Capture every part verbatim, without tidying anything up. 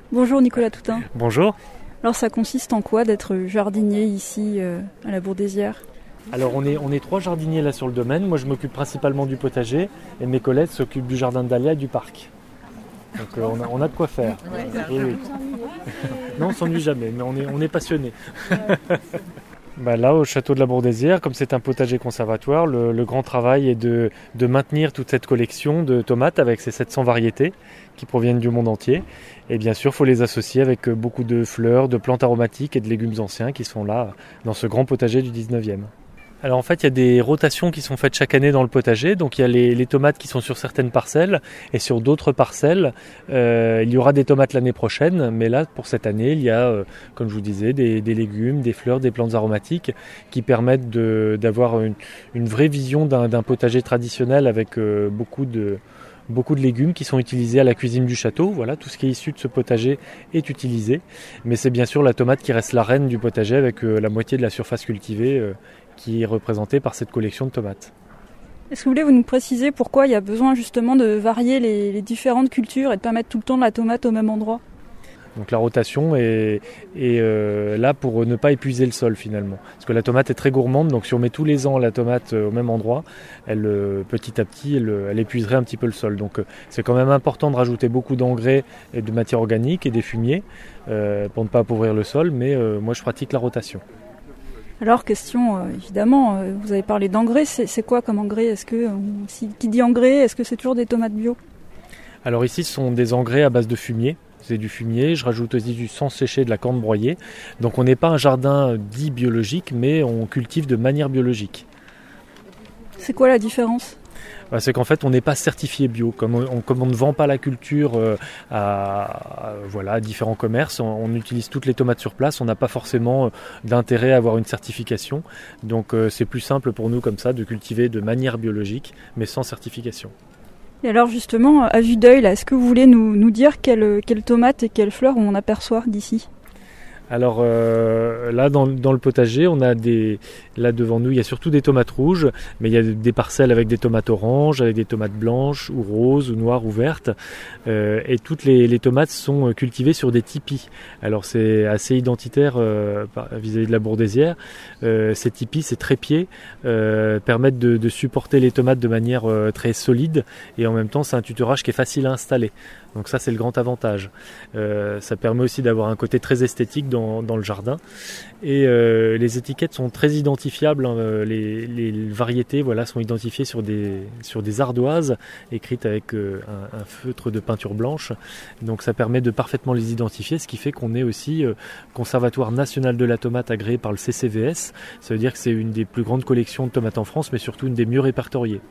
Bonjour Nicolas Toutain. Bonjour. Alors ça consiste en quoi d'être jardinier ici euh, à la Bourdaissière ? Alors on est, on est trois jardiniers là sur le domaine. Moi je m'occupe principalement du potager et mes collègues s'occupent du jardin de dahlia et du parc. Donc euh, on, a, on a de quoi faire. Ouais, oui, oui. Non, on ne s'ennuie jamais, mais on est, on est passionnés. Bah là, au château de la Bourdaissière, comme c'est un potager conservatoire, le, le grand travail est de, de maintenir toute cette collection de tomates avec ces sept cents variétés qui proviennent du monde entier. Et bien sûr, il faut les associer avec beaucoup de fleurs, de plantes aromatiques et de légumes anciens qui sont là dans ce grand potager du dix-neuvième. Alors en fait, il y a des rotations qui sont faites chaque année dans le potager. Donc il y a les, les tomates qui sont sur certaines parcelles et sur d'autres parcelles, euh, il y aura des tomates l'année prochaine. Mais là, pour cette année, il y a, euh, comme je vous disais, des, des légumes, des fleurs, des plantes aromatiques qui permettent de, d'avoir une, une vraie vision d'un, d'un potager traditionnel avec euh, beaucoup de... Beaucoup de légumes qui sont utilisés à la cuisine du château. Voilà, tout ce qui est issu de ce potager est utilisé. Mais c'est bien sûr la tomate qui reste la reine du potager avec euh, la moitié de la surface cultivée euh, qui est représentée par cette collection de tomates. Est-ce que vous voulez vous nous préciser pourquoi il y a besoin justement de varier les, les différentes cultures et de ne pas mettre tout le temps de la tomate au même endroit ? Donc la rotation est, est euh, là pour ne pas épuiser le sol finalement. Parce que la tomate est très gourmande, donc si on met tous les ans la tomate au même endroit, elle, euh, petit à petit, elle, elle épuiserait un petit peu le sol. Donc euh, c'est quand même important de rajouter beaucoup d'engrais et de matière organique et des fumiers euh, pour ne pas appauvrir le sol, mais euh, moi je pratique la rotation. Alors question, euh, évidemment, euh, vous avez parlé d'engrais, c'est, c'est quoi comme engrais ? Est-ce que, euh, si, qui dit engrais, est-ce que c'est toujours des tomates bio ? Alors ici ce sont des engrais à base de fumier. C'est du fumier, je rajoute aussi du sang séché, de la corne broyée. Donc on n'est pas un jardin dit biologique, mais on cultive de manière biologique. C'est quoi la différence ? Bah, c'est qu'en fait on n'est pas certifié bio. Comme on, comme on ne vend pas la culture euh, à, à, voilà, à différents commerces, on, on utilise toutes les tomates sur place, on n'a pas forcément euh, d'intérêt à avoir une certification. Donc euh, c'est plus simple pour nous comme ça de cultiver de manière biologique, mais sans certification. Et alors justement, à vue d'œil, là, est-ce que vous voulez nous, nous dire quelles quelle tomates et quelles fleurs on aperçoit d'ici ? Alors euh, là dans, dans le potager, on a des là devant nous, il y a surtout des tomates rouges, mais il y a des parcelles avec des tomates oranges, avec des tomates blanches ou roses ou noires ou vertes, euh, et toutes les, les tomates sont cultivées sur des tipis. Alors c'est assez identitaire euh, vis-à-vis de la Bourdaissière. Euh, ces tipis, ces trépieds, euh, permettent de, de supporter les tomates de manière euh, très solide, et en même temps c'est un tutorage qui est facile à installer. Donc ça c'est le grand avantage. Euh, ça permet aussi d'avoir un côté très esthétique dans, dans le jardin. Et euh, les étiquettes sont très identifiables. Hein. Les, les variétés voilà, sont identifiées sur des, sur des ardoises écrites avec euh, un, un feutre de peinture blanche. Donc ça permet de parfaitement les identifier, ce qui fait qu'on est aussi euh, Conservatoire national de la tomate agréé par le C C V S. Ça veut dire que c'est une des plus grandes collections de tomates en France, mais surtout une des mieux répertoriées.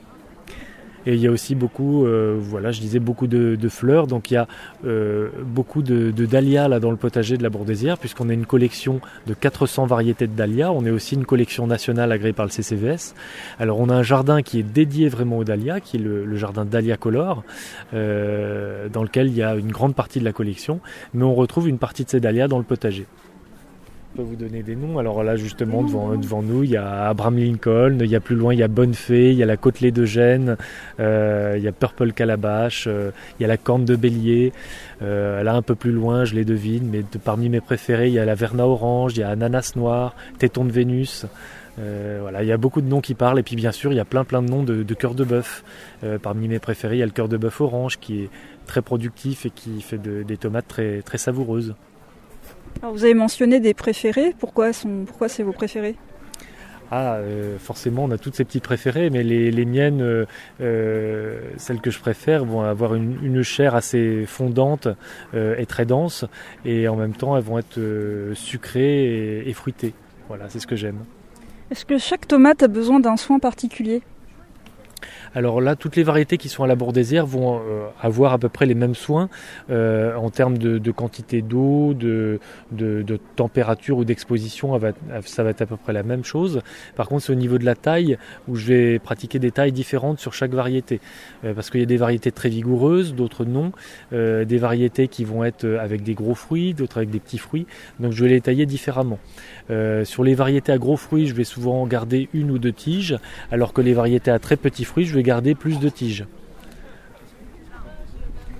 Et il y a aussi beaucoup, euh, voilà, je disais beaucoup de, de fleurs. Donc il y a euh, beaucoup de, de dahlias là dans le potager de la Bourdaissière, puisqu'on a une collection de quatre cents variétés de dahlias. On est aussi une collection nationale agréée par le C C V S. Alors on a un jardin qui est dédié vraiment aux dahlias, qui est le, le jardin Dahlia Color, euh, dans lequel il y a une grande partie de la collection, mais on retrouve une partie de ces dahlias dans le potager. Je peux vous donner des noms. Alors là, justement, devant, devant nous, il y a Abraham Lincoln, il y a plus loin, il y a Bonne Fée, il y a la Côtelée de Gênes, euh, il y a Purple Calabash, euh, il y a la Corne de Bélier. Euh, là, un peu plus loin, je les devine, mais de, parmi mes préférés, il y a la Verna Orange, il y a Ananas Noir, Téton de Vénus. Euh, voilà, il y a beaucoup de noms qui parlent, et puis bien sûr, il y a plein plein de noms de, de cœur de bœuf. Euh, parmi mes préférés, il y a le cœur de bœuf orange qui est très productif et qui fait de, des tomates très, très savoureuses. Alors vous avez mentionné des préférés, pourquoi, sont, pourquoi c'est vos préférés ? Ah, euh, forcément, on a toutes ces petites préférées, mais les, les miennes, euh, euh, celles que je préfère, vont avoir une, une chair assez fondante euh, et très dense, et en même temps, elles vont être euh, sucrées et, et fruitées. Voilà, c'est ce que j'aime. Est-ce que chaque tomate a besoin d'un soin particulier ? Alors là, toutes les variétés qui sont à la Bourdaissière vont euh, avoir à peu près les mêmes soins euh, en termes de, de quantité d'eau, de, de, de température ou d'exposition, ça va être à peu près la même chose. Par contre, c'est au niveau de la taille où je vais pratiquer des tailles différentes sur chaque variété. Euh, parce qu'il y a des variétés très vigoureuses, d'autres non. Euh, des variétés qui vont être avec des gros fruits, d'autres avec des petits fruits. Donc je vais les tailler différemment. Euh, sur les variétés à gros fruits, je vais souvent garder une ou deux tiges, alors que les variétés à très petits fruits, je vais garder plus de tiges.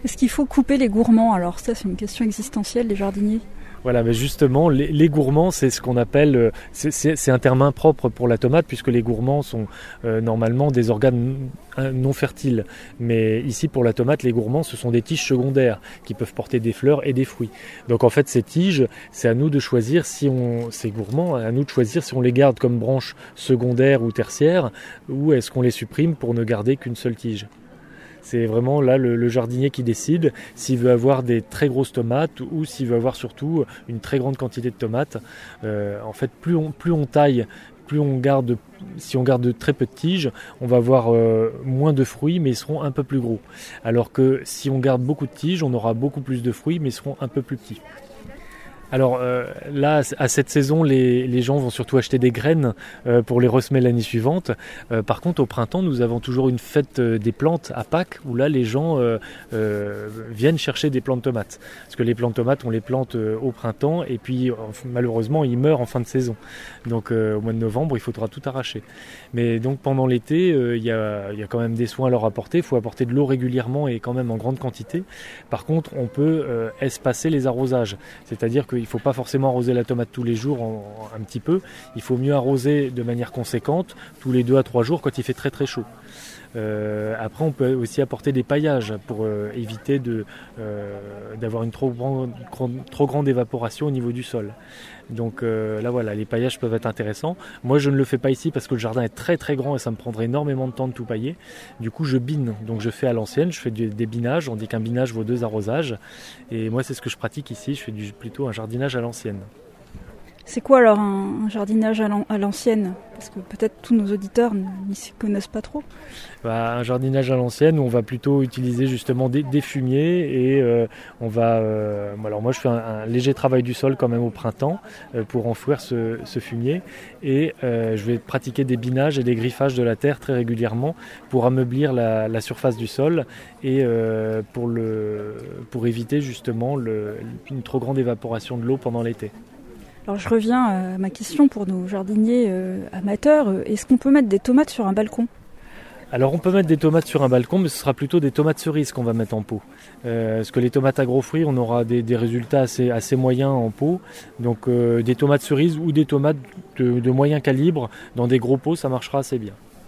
Est-ce qu'il faut couper les gourmands? Alors ça, c'est une question existentielle des jardiniers. Voilà, mais justement, les, les gourmands, c'est ce qu'on appelle, c'est, c'est, c'est un terme impropre pour la tomate, puisque les gourmands sont euh, normalement des organes non fertiles. Mais ici, pour la tomate, les gourmands, ce sont des tiges secondaires qui peuvent porter des fleurs et des fruits. Donc en fait, ces tiges, c'est à nous de choisir si on, ces gourmands, à nous de choisir si on les garde comme branches secondaires ou tertiaires, ou est-ce qu'on les supprime pour ne garder qu'une seule tige. C'est vraiment là le, le jardinier qui décide s'il veut avoir des très grosses tomates ou s'il veut avoir surtout une très grande quantité de tomates. Euh, en fait, plus on, plus on taille, plus on garde, si on garde de très peu de tiges, on va avoir euh, moins de fruits, mais ils seront un peu plus gros. Alors que si on garde beaucoup de tiges, on aura beaucoup plus de fruits, mais ils seront un peu plus petits. Alors euh, là, à cette saison, les, les gens vont surtout acheter des graines euh, pour les ressemer l'année suivante. Euh, par contre, au printemps, nous avons toujours une fête euh, des plantes à Pâques, où là, les gens euh, euh, viennent chercher des plants de tomates. Parce que les plants de tomates, on les plante euh, au printemps, et puis malheureusement, ils meurent en fin de saison. Donc euh, au mois de novembre, il faudra tout arracher. Mais donc pendant l'été, il euh, y, a, y a quand même des soins à leur apporter. Il faut apporter de l'eau régulièrement et quand même en grande quantité. Par contre, on peut euh, espacer les arrosages. C'est-à-dire que il ne faut pas forcément arroser la tomate tous les jours en, en, un petit peu. Il faut mieux arroser de manière conséquente tous les deux à trois jours quand il fait très très chaud. Euh, après, on peut aussi apporter des paillages pour euh, éviter de, euh, d'avoir une trop grande, trop grande évaporation au niveau du sol. Donc euh, là voilà, les paillages peuvent être intéressants. Moi je ne le fais pas ici parce que le jardin est très très grand et ça me prendrait énormément de temps de tout pailler. Du coup je bine, donc je fais à l'ancienne, je fais du, des binages, on dit qu'un binage vaut deux arrosages. Et moi c'est ce que je pratique ici, je fais du, plutôt un jardinage à l'ancienne. C'est quoi alors un, un jardinage à l'ancienne? Parce que peut-être tous nos auditeurs n'y s'y connaissent pas trop. Bah, un jardinage à l'ancienne où on va plutôt utiliser justement des, des fumiers et euh, on va... Euh, alors moi je fais un, un léger travail du sol quand même au printemps euh, pour enfouir ce, ce fumier et euh, je vais pratiquer des binages et des griffages de la terre très régulièrement pour ameublir la, la surface du sol et euh, pour, le, pour éviter justement le, une trop grande évaporation de l'eau pendant l'été. Alors je reviens à ma question pour nos jardiniers euh, amateurs. Est-ce qu'on peut mettre des tomates sur un balcon? Alors on peut mettre des tomates sur un balcon, mais ce sera plutôt des tomates cerises qu'on va mettre en pot. Euh, parce que les tomates à gros fruits, on aura des, des résultats assez, assez moyens en pot. Donc euh, des tomates cerises ou des tomates de, de moyen calibre dans des gros pots, ça marchera assez bien.